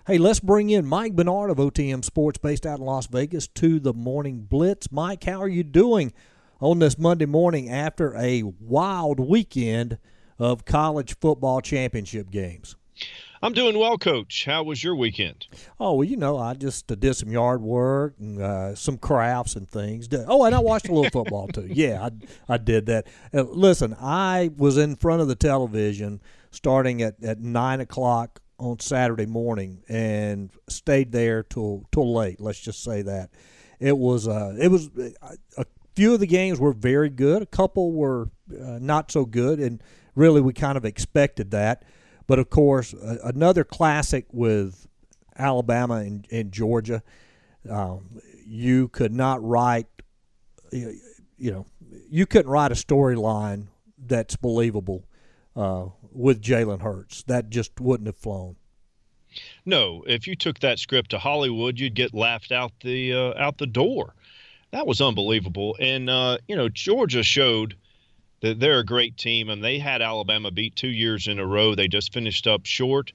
Hey, let's bring in Mike Bernard of OTM Sports based out in Las Vegas to the Morning Blitz. Mike, how are you doing on this Monday morning after a wild weekend of college football championship games? I'm doing well, Coach. How was your weekend? Oh, well, I just did some yard work and some crafts and things. Oh, and I watched a little football, too. Yeah, I did that. Listen, I was in front of the television starting at 9 o'clock on Saturday morning and stayed there till late, let's just say that. It was a few of the games were very good. A couple were not so good, and really we kind of expected that. But, of course, another classic with Alabama and Georgia. You could not write, you couldn't write a storyline that's believable with Jalen Hurts. That just wouldn't have flown. No, if you took that script to Hollywood, you'd get laughed out the door. That was unbelievable. And, Georgia showed that they're a great team, and they had Alabama beat 2 years in a row. They just finished up short,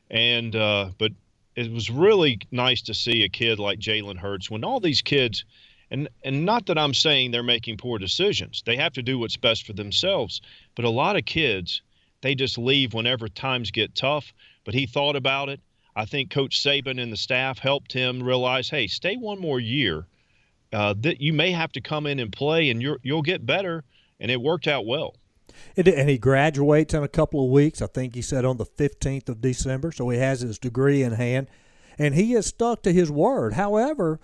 but it was really nice to see a kid like Jalen Hurts when all these kids, and not that I'm saying they're making poor decisions. They have to do what's best for themselves. But a lot of kids, they just leave whenever times get tough. But he thought about it. I think Coach Saban and the staff helped him realize, hey, stay one more year. That you may have to come in and play, and you'll get better. And it worked out well. And he graduates in a couple of weeks. I think he said on the 15th of December. So he has his degree in hand. And he has stuck to his word. However,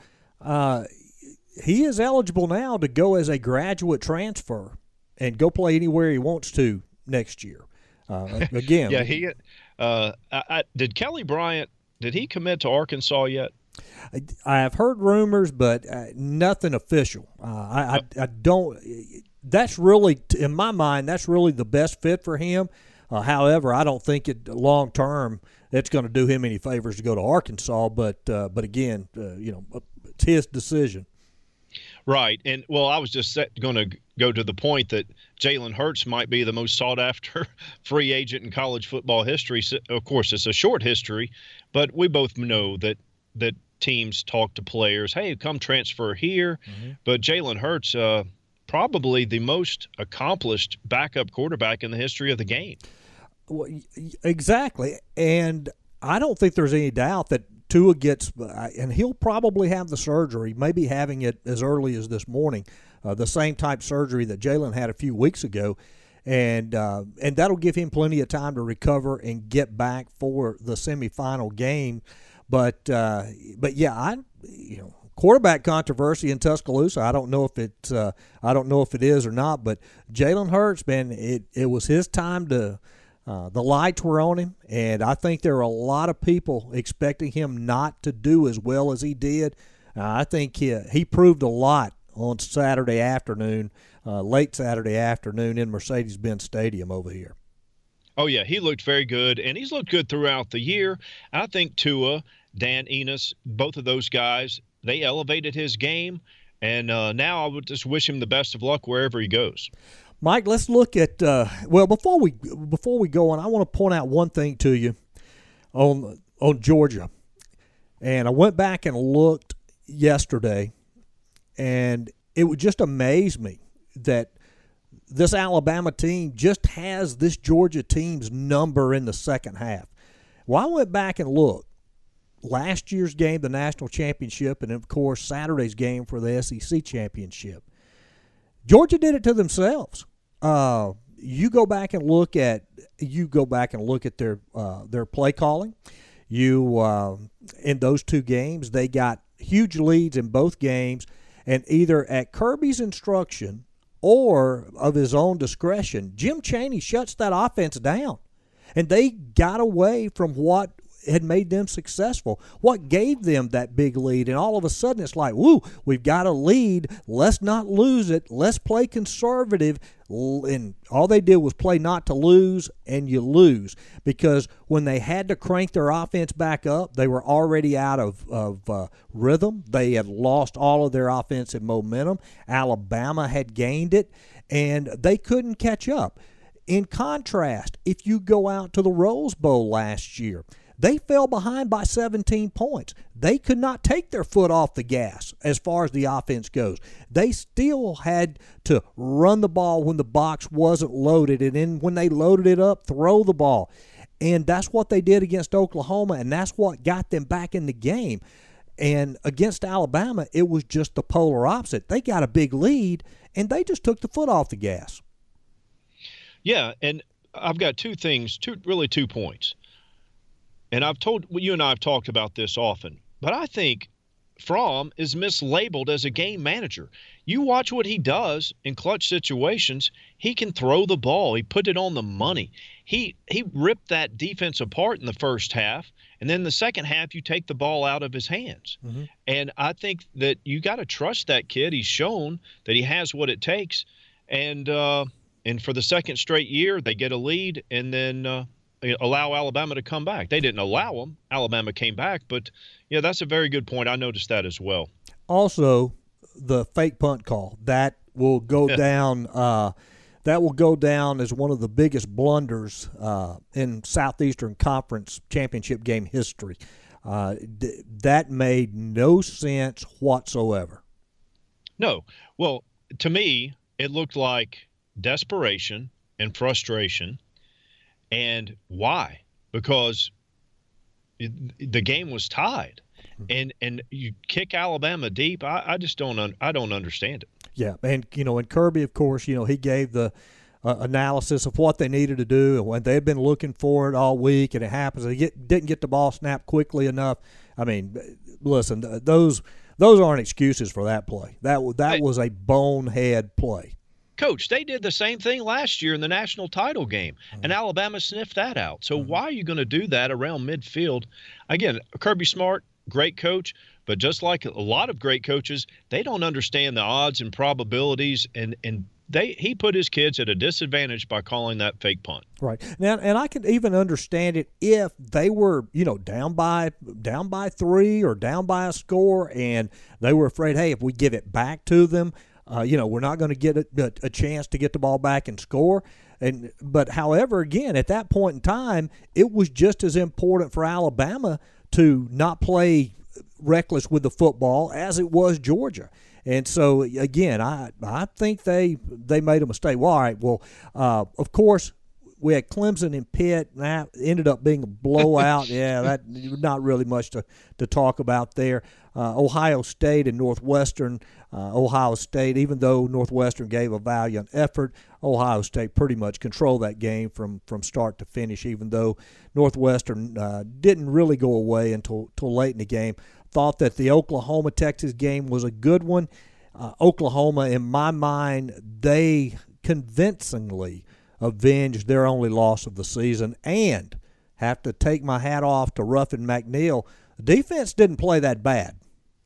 he is eligible now to go as a graduate transfer and go play anywhere he wants to next year. Again. Yeah, did Kelly Bryant, did he commit to Arkansas yet? I have heard rumors, but nothing official. I don't – that's really, in my mind, that's really the best fit for him. However, I don't think it long term it's going to do him any favors to go to Arkansas. But again, it's his decision. Right, and I was just going to go to the point that Jalen Hurts might be the most sought after free agent in college football history. So, of course, it's a short history, but we both know that teams talk to players, hey, come transfer here. Mm-hmm. But Jalen Hurts. Probably the most accomplished backup quarterback in the history of the game. Well, exactly. And I don't think there's any doubt that Tua gets – and he'll probably have the surgery, maybe having it as early as this morning, the same type surgery that Jalen had a few weeks ago. And that'll give him plenty of time to recover and get back for the semifinal game. But yeah, quarterback controversy in Tuscaloosa. I don't know if it is or not, but Jalen Hurts, man, it was his time to. The lights were on him, and I think there are a lot of people expecting him not to do as well as he did. I think he proved a lot on Saturday afternoon, late Saturday afternoon in Mercedes-Benz Stadium over here. Oh yeah, he looked very good, and he's looked good throughout the year. I think Tua, Dan Enos, both of those guys, they elevated his game, and now I would just wish him the best of luck wherever he goes. Mike, let's look at before we go on, I want to point out one thing to you on Georgia. And I went back and looked yesterday, and it would just amaze me that this Alabama team just has this Georgia team's number in the second half. Well, I went back and looked. Last year's game, the national championship, and, of course, Saturday's game for the SEC championship. Georgia did it to themselves. You go back and look at their play calling. In those two games, they got huge leads in both games, and either at Kirby's instruction or of his own discretion, Jim Chaney shuts that offense down, and they got away from what had made them successful, what gave them that big lead. And all of a sudden it's like, woo, we've got a lead. Let's not lose it. Let's play conservative. And all they did was play not to lose, and you lose. Because when they had to crank their offense back up, they were already out of rhythm. They had lost all of their offensive momentum. Alabama had gained it, and they couldn't catch up. In contrast, if you go out to the Rose Bowl last year, They fell behind by 17 points. They could not take their foot off the gas as far as the offense goes. They still had to run the ball when the box wasn't loaded, and then when they loaded it up, throw the ball. And that's what they did against Oklahoma, and that's what got them back in the game. And against Alabama, it was just the polar opposite. They got a big lead, and they just took the foot off the gas. Yeah, and I've got two points. And you and I have talked about this often, but I think Fromm is mislabeled as a game manager. You watch what he does in clutch situations. He can throw the ball. He put it on the money. He ripped that defense apart in the first half, and then the second half you take the ball out of his hands. Mm-hmm. And I think that you got to trust that kid. He's shown that he has what it takes. And for the second straight year, they get a lead and then allow Alabama to come back. They didn't allow them. Alabama came back, but yeah, that's a very good point. I noticed that as well. Also, the fake punt call that will go down. That will go down as one of the biggest blunders in Southeastern Conference championship game history. That made no sense whatsoever. No. Well, to me, it looked like desperation and frustration. And why? Because the game was tied, and you kick Alabama deep. I just don't understand it. Yeah, and and Kirby, of course, he gave the analysis of what they needed to do, and when they had been looking for it all week, and it happens they didn't get the ball snapped quickly enough. I mean, listen, those aren't excuses for that play. That was a bonehead play. Coach, they did the same thing last year in the national title game, and Alabama sniffed that out. So why are you going to do that around midfield? Again, Kirby Smart, great coach, but just like a lot of great coaches, they don't understand the odds and probabilities, and he put his kids at a disadvantage by calling that fake punt. Right. Now, and I could even understand it if they were, down by 3 or down by a score, and they were afraid, hey, if we give it back to them, we're not going to get a chance to get the ball back and score. But however, again, at that point in time, it was just as important for Alabama to not play reckless with the football as it was Georgia. And so, again, I think they made a mistake. Well, all right, well, of course, we had Clemson and Pitt, and that ended up being a blowout. Yeah, that not really much to talk about there. Ohio State and Northwestern. Ohio State, even though Northwestern gave a valiant effort, Ohio State pretty much controlled that game from start to finish, even though Northwestern didn't really go away until late in the game. Thought that the Oklahoma-Texas game was a good one. Oklahoma, in my mind, they convincingly avenged their only loss of the season, and have to take my hat off to Ruffin McNeil. The defense didn't play that bad.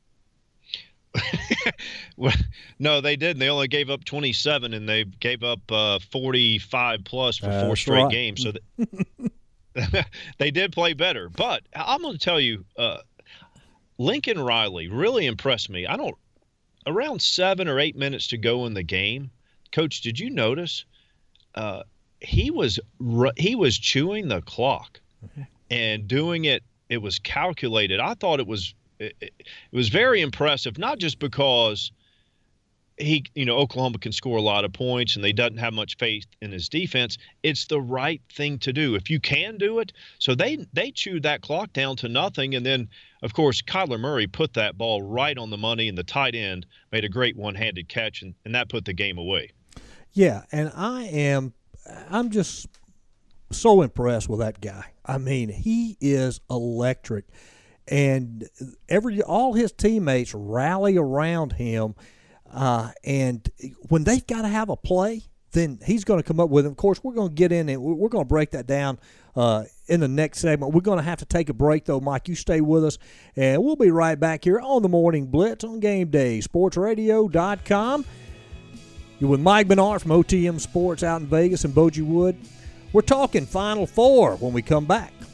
Well, no, they didn't. They only gave up 27, and they gave up 45 plus for 4 straight games. So they did play better. But I'm going to tell you, Lincoln Riley really impressed me. Around 7 or 8 minutes to go in the game, Coach, did you notice he was chewing the clock and doing it? It was calculated. I thought it was very impressive, not just because Oklahoma can score a lot of points and they doesn't have much faith in his defense. It's the right thing to do if you can do it. So they chewed that clock down to nothing, and then of course Kyler Murray put that ball right on the money, and the tight end made a great one-handed catch, and that put the game away. Yeah, and I'm just so impressed with that guy. I mean, he is electric, and all his teammates rally around him. And when they've got to have a play, then he's going to come up with it. Of course, we're going to get in and we're going to break that down in the next segment. We're going to have to take a break, though, Mike. You stay with us, and we'll be right back here on the Morning Blitz on Game Day, sportsradio.com. You're with Mike Bernard from OTM Sports out in Vegas and Bogie Wood. We're talking Final Four when we come back.